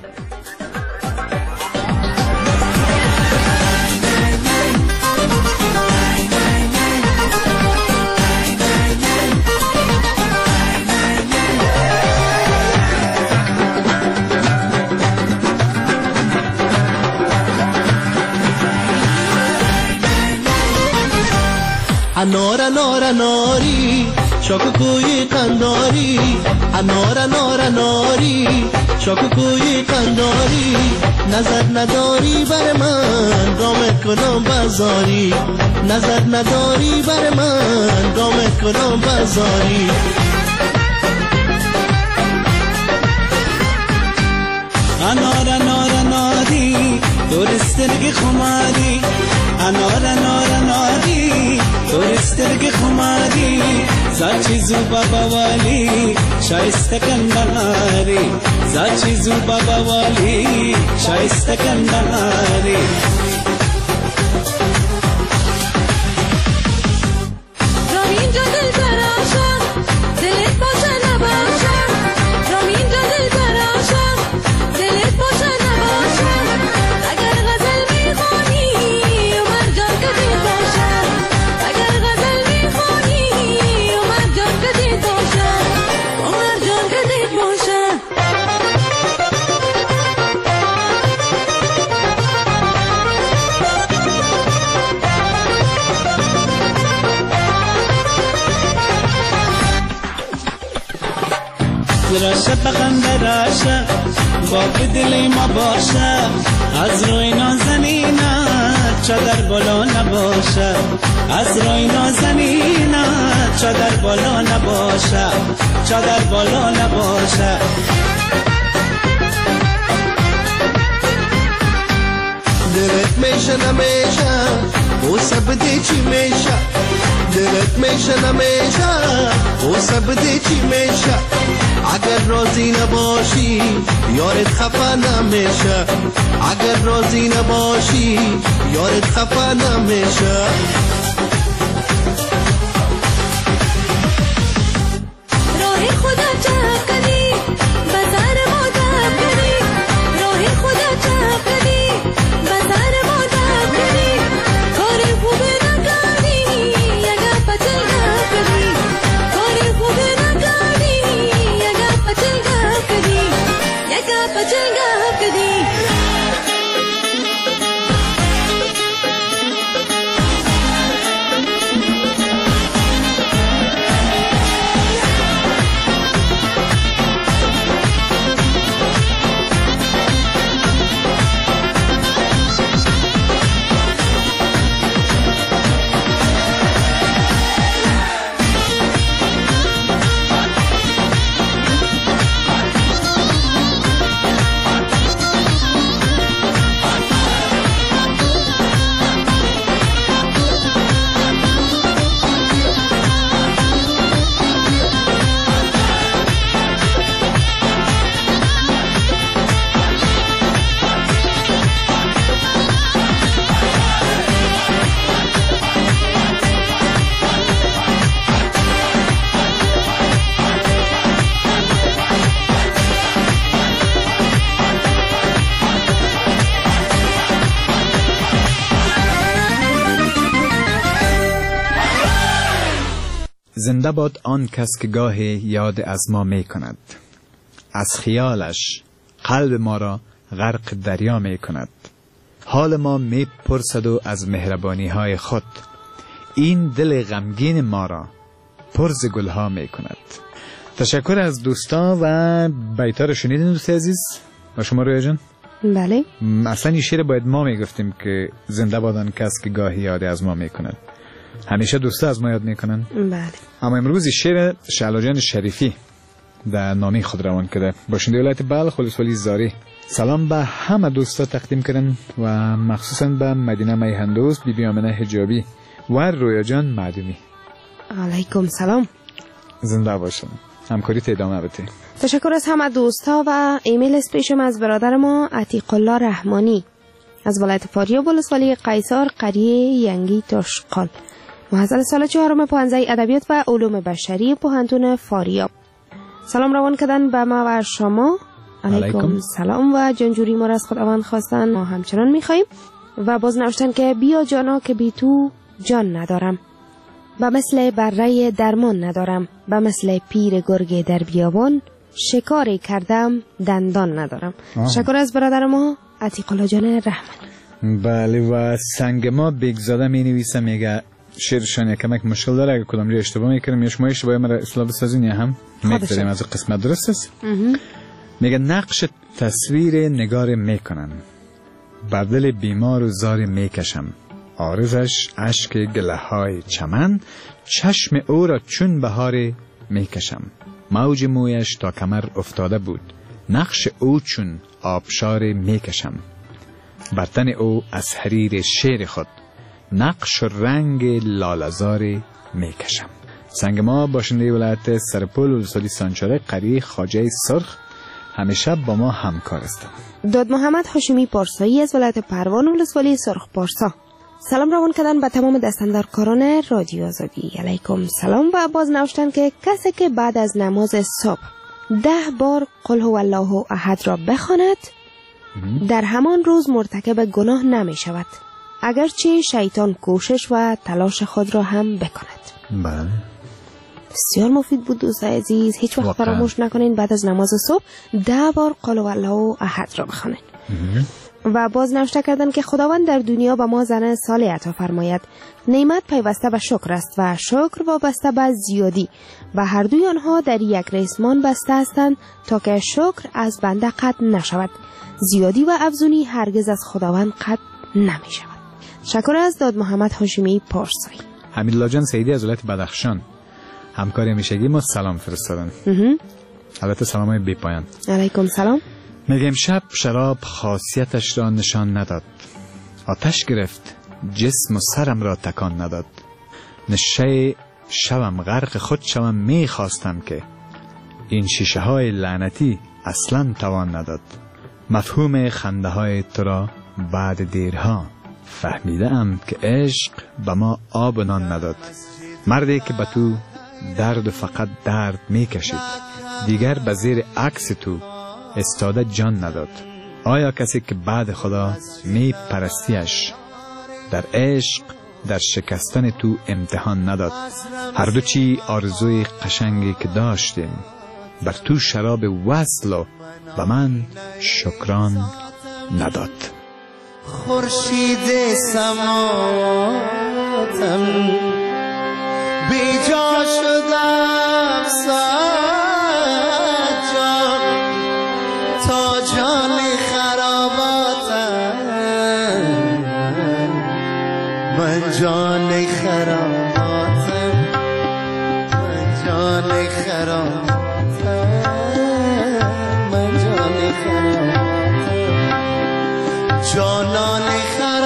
انار انار اناری شاکو کوی قنداری، انار انار اناری شاکو کوی قنداری. نظر نداری بر من گامت کنم بازاری، نظر نداری بر من گامت کنم بازاری. انار انار اناری دورسترگی خماری، انار انار اناری دورسترگی خماری. زاچی زو بابا والی شایسته کندناری، زاچی زو بابا والی شایسته کندناری. زراشه بغم براشه با به دل ما باشه از روی نازنینت چادر بالا نباشه از روی نازنینت چادر بالا نباشه چادر بالا نباشه دلت میشه نمیشه او سبدی چی میشه دلت میشه نمیشه او سبدی چی میشه اگر راضی نباشی یارت خفه نمیشه اگر راضی نباشی یارت خفه نمیشه راه خدا چپ کنی بازار ما چپ کنی راه خدا چپ کنی بازار ما چپ کنی کار خوب نکنی اگر پچل گپ کنی کار خوب نکنی اگر پچل گپ کنی اگر پچل گپ کنی زنده باد آن کس که گاهی یاد از ما می کند از خیالش قلب ما را غرق دریا می کند حال ما می پرسد و از مهربانی های خود این دل غمگین ما را پرز گلها می کند. تشکر از دوستا و بیتا رو شنیدین دوست عزیز و شما رویا جان؟ بله. اصلا این شعر باید ما می گفتیم که زنده باد آن کس که گاهی یاد از ما می کند. همیشه دوستا از ما یاد میکنن. بله. اما امروز شعر شعلا جان شریفی در نامه خود روان کرده. باشنده ولایت بلخ ولسوالی زاری. سلام به همه دوستا تقدیم کردن و مخصوصا به مدینه میهندوست، بی بی آمنه حجابی و رویا جان معدومی. علیکم سلام. زنده باشن. همکاری ادامه بده. تشکر از همه دوستا و ایمیل اسپیشم از برادر ما عتیق الله رحمانی از ولایت فاریاب ولسوالی قیصر قریه ینگی تاشقال. محصل سال چهارم پانزده ادبیات و علوم بشری پوهنتون فاریاب. سلام روان کردن به ما و شما. علیکم, علیکم. سلام و جنجوری ما را از خداوند خواستن ما همچنان میخواییم و باز نوشتن که بیا جانا که بی تو جان ندارم، به مثل بره درمان ندارم، به مثل پیر گرگ در بیابان شکاری کردم دندان ندارم. تشکر از برادر ما عتیق الله جان رحمان. بله و سنگ ما بگزاده می نویسه میگه شعرشان یکمک مشکل داره، اگه کدام جای اشتباه میکنم یا شما اشتباهی مرا اصلاح بسازین یا هم میگذاریم از قسمت درست است. میگه نقش تصویر نگار میکنن، بر دل بیمار و زار میکشم، عارضش اشک گله های چمن، چشم او را چون بهار میکشم، موج مویش تا کمر افتاده بود، نقش او چون آبشار میکشم، بر تن او از حریر شعر خود، نقش و رنگ لالزار میکشم. سنگ ما باشنده ولایت سرپل ولسوالی سانچاره قریه خواجه سرخ همیشه با ما همکار است. داد محمد هاشمی پارسایی از ولایت پروان ولسوالی سرخ پارسا. سلام روان کردن به تمام دستاندارکاران رادیو آزادی. علیکم سلام و باز نوشتن که کسی که بعد از نماز صبح ده بار قل هو الله احد را بخواند در همان روز مرتکب گناه نمی شود، اگرچه شیطان کوشش و تلاش خود را هم بکند. بله. بسیار مفید بود دوستان عزیز. هیچ وقت فراموش نکنین بعد از نماز صبح ده بار قل هو الله احد را بخوانید. و باز نوشته کردند که خداوند در دنیا به ما زن صالح عطا فرماید. نعمت پیوسته به شکر است و شکر وابسته به زیادی و هر دوی آنها در یک ریسمان بسته هستند تا که شکر از بنده قطع نشود. زیادی و افزونی هرگز از خداوند قطع نمی شود. شکر از داد محمد هاشمی پارسایی. حمیدالله جان سیدی از ولایت بدخشان همکاری همیشگی ما سلام فرستادن. البته سلامای بی پایان. علیکم سلام. میگم شب شراب خاصیتش را نشان نداد، آتش گرفت جسم و سرم را تکان نداد. نشه شبم غرق خود شبم میخواستم که این شیشه های لعنتی اصلا توان نداد. مفهوم خنده های تو را بعد دیرها فهمیده ام که عشق به ما آب و نان نداد. مردی که به تو درد و فقط درد میکشید، دیگر به زیر عکس تو استاده جان نداد. آیا کسی که بعد خدا می پرستیش در عشق در شکستن تو امتحان نداد؟ هر دو چی آرزوی قشنگی که داشتیم، بر تو شراب وصل و به من شکران نداد. خورشید سماواتم بی جا شدم سجاد تا جان خراباتم، من جان خراباتم، من جان خراباتم، من جان خراباتم، جانان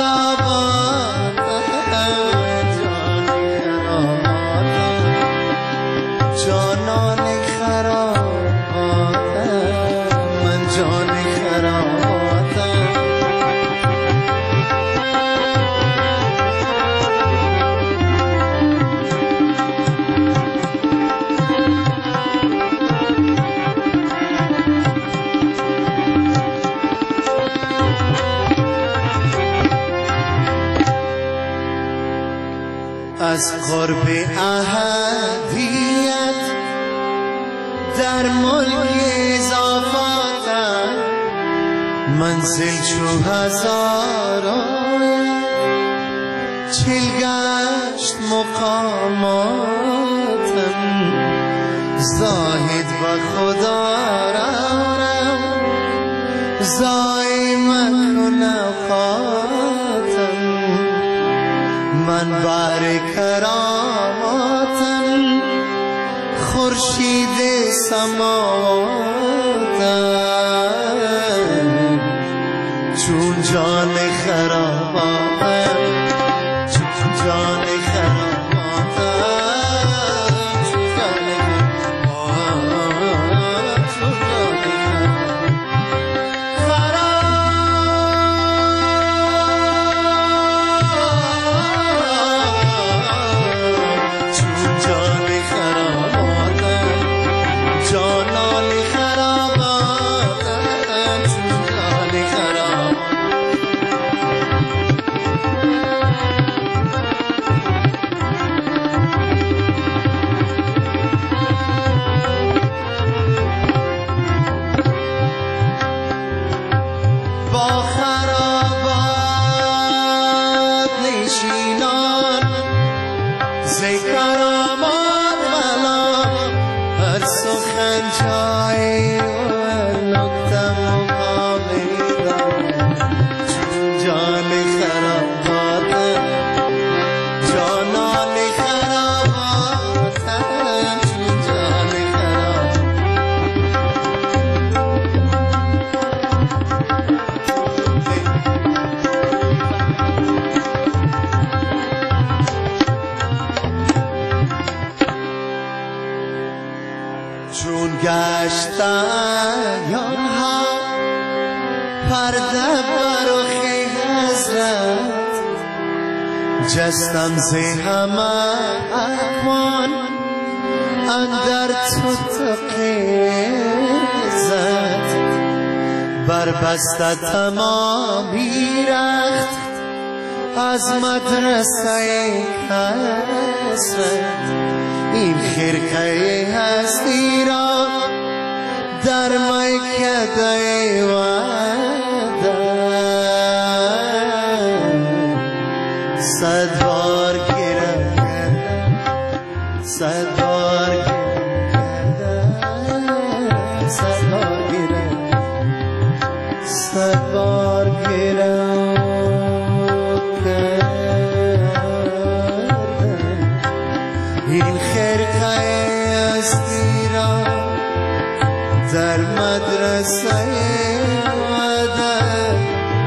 از قرب احدیت در ملک اضافاتم، منزل چو هزاران چل گشت مقاماتم، زاهد و خدا رارم زای مکن خاتم، من بر کراماتم خورشید سماواتم، چون جان خراباتم، چون جان خراباتم، چون جان خراباتم، چون جان جستم زی همه احوان اندر تو تقیزت، بر بسته تمامی رخت از مدرسه کسرت، این خرقه هستی را در میکده وعدت تا گیره صد بار گیرم این خرقه هستی را در مدرسه وعده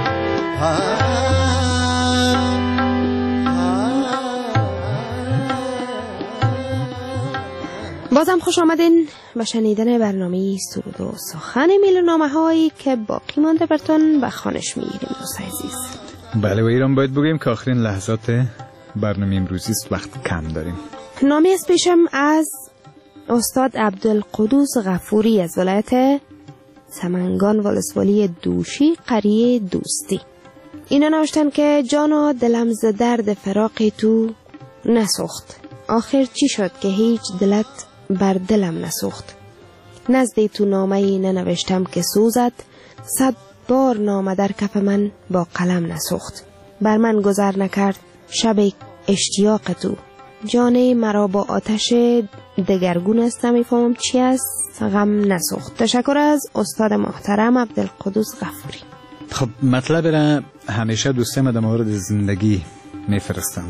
بازم خوش آمدین به شنیدن برنامه سرود و سخن میلنامه هایی که باقی مانده براتون به خوانش میگیریم دوست عزیز. بله و ایران باید بگیم که آخرین لحظات برنامه امروزی است، وقت کم داریم. نامه است پیشم از استاد عبدالقدوس غفوری از ولایت سمنگان ولسوالی دوشی قریه دوستی. اینا نوشتن که جانا دلم ز درد فراق تو نسوخت، آخر چی شد که هیچ دلت بر دلم نسوخت. نزد تو نامه‌ای ننوشتم که سوزد، صد بار نامه در کف من با قلم نسوخت. بر من گذر نکرد شب اشتیاق تو، جانه مرا با آتش دگرگون است، نمیفهمم چی است غم نسوخت. تشکر از استاد محترم عبدالقدوس غفوری. خب مطلب را همیشه دوستم در مورد زندگی میفرستم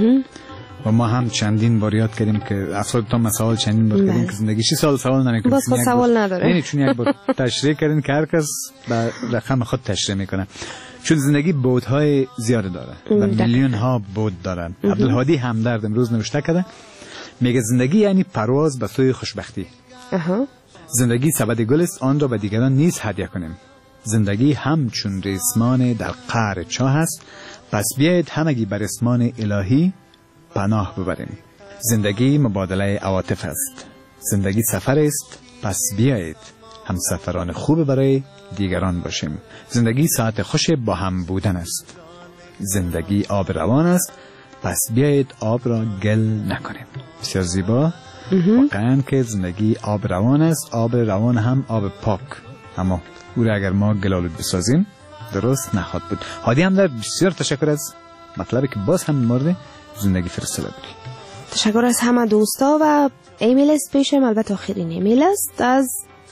و ما هم چندین بار یاد کردیم که افراد تا مسائل چندین بار کردیم که زندگی چی سال سوال نمیکنه، باز خود سوال نداره، یعنی چون یک بار تشریح کردین که هر کس به رقم خود تشریح میکنه، چون زندگی بودهای زیاد داره و میلیون ها بود داره. عبدالهادی همدرد امروز نوشته کرده، میگه زندگی یعنی پرواز به سوی خوشبختی. اها. زندگی سبد گل است، آن را به دیگران نیز هدیه کنیم. زندگی همچون ریسمان در قعر چاه است، پس بیایید همگی بر ریسمان الهی پناه ببریم. زندگی مبادله عواطف است. زندگی سفر است، پس بیایید هم سفران خوب برای دیگران باشیم. زندگی ساعت خوش با هم بودن است. زندگی آب روان است، پس بیایید آب را گل نکنیم. بسیار زیبا. واقعا که زندگی آب روان است، آب روان هم آب پاک، اما او را اگر ما گلالود بسازیم درست نخواهد بود. هادی هم در بسیار تشکر از مطلبی که باز هم مورد زندگی فرستاده بودی. تشکر از همه دوستا و ایمیل است پیشم، البته آخرین ایمیل است از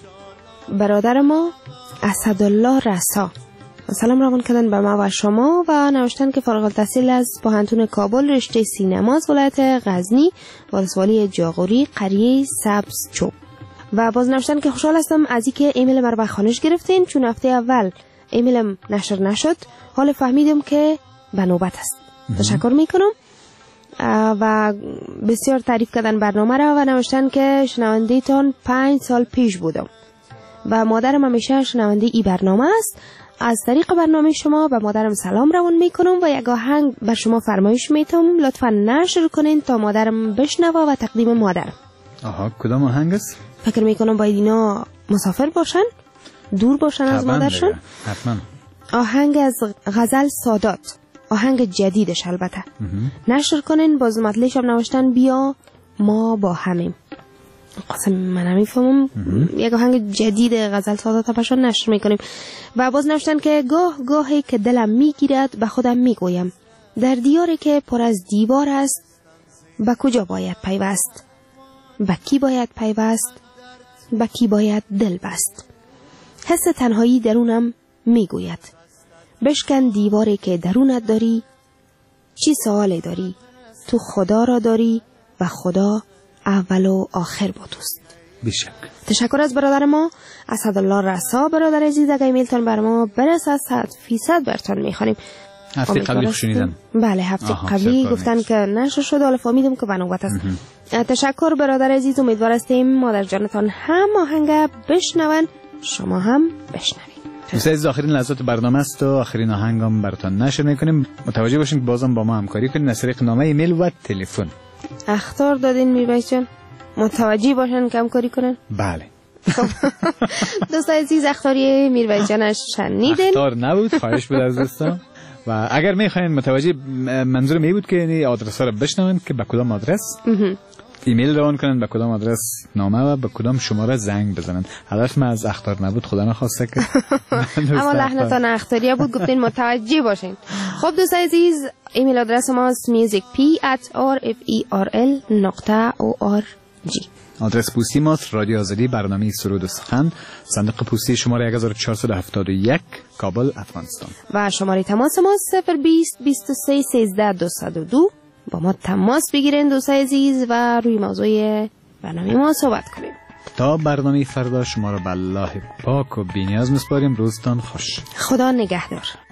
برادر ما اسدالله رسا. سلام روان کردن به ما و شما و نوشتن که فارغ التحصیل از پوهنتون کابل رشته سینما از ولایت غزنی ولسوالی جاغوری قریه سبز چوب. و باز نوشتن که خوشحال هستم از اینکه ایمیل مرا به خوانش گرفتین، چون هفته اول ایمیلم نشر نشد، حال فهمیدم که به نوبت است. تشکر میکنم و بسیار تعریف کردن برنامه را و نوشتن که شنونده تان پنج سال پیش بودم و مادرم همیشه شنونده ای برنامه است. از طریق برنامه شما به مادرم سلام روان میکنم و یک آهنگ بر شما فرمایش میتم، لطفا نشر کنین تا مادرم بشنوه و تقدیم مادرم. آها، کدام آهنگ است؟ فکر میکنم باید اینا مسافر باشن، دور باشن از مادرشون. حتما. آهنگ از غزل سادات، آهنگ جدیدش البته. نشر کنین. باز مطلعش هم نوشتن بیا ما با همیم. قسم من نمیفهمم، یک آهنگ جدید غزل سادات پشون نشر میکنیم. و باز نوشتن که گاه گاهی که دلم میگیرد به خودم میگویم در دیاری که پر از دیوار است به کجا باید پیوست، به کی باید پیوست، به کی باید دل بست. حس تنهایی درونم میگوید بشکن دیواری که درونت داری، چی سوالی داری، تو خدا را داری و خدا اول و آخر با توست. بیشک. تشکر از برادر ما اسدالله رسا. برادر عزیز اگه ایمیلتون بر ما برسه صد فیصد برتون میخوانیم. هفته قبلی شنیدم. بله هفته قبلی گفتن که نشر شد، حالا فهمیدم که بنوبت است. تشکر برادر عزیز، امیدوار هستیم مادر جانتان هم آهنگ بشنون، شما هم بشنوید. دوستان عزیز، آخرین لحظات برنامه است و آخرین آهنگم براتون نشر میکنیم. متوجه باشین که بازم با ما همکاری کنین از طریق نامه ایمیل و تلفن. اخطار دادین میربایش جان، متوجه باشن که همکاری کنن. بله. دوستان عزیز، اخطاری میربایش جان شنیدین؟ اخطار نبود، خواهش بود از دوستان. و اگر میخواین متوجه، منظور می بود که یعنی آدرس ها رو بشنون که به کدام آدرس ایمیل روان کنن، به کدام آدرس نامه و به کدام شماره زنگ بزنن. هدف من از اخطار نبود، خدا نخواسته که اما لحنتان اختاریه بود، گفتین متوجه باشین. خب دوستان عزیز، ایمیل آدرس ما است musicp at r f e r l dot org. آدرس پستی ماست رادیو آزادی، برنامه سرود و سخن، صندوق پستی شماره چهار چهار هفت یک، کابل، افغانستان. و شماره تماس ما صفر بیست بیست و سه سیزده دویست و دو. با ما تماس بگیرین دوستای عزیز و روی موضوع برنامه ما صحبت کنیم. تا برنامه فردا شما را به الله پاک و بی‌نیاز می‌سپاریم. روزتان خوش. خدا نگهدار.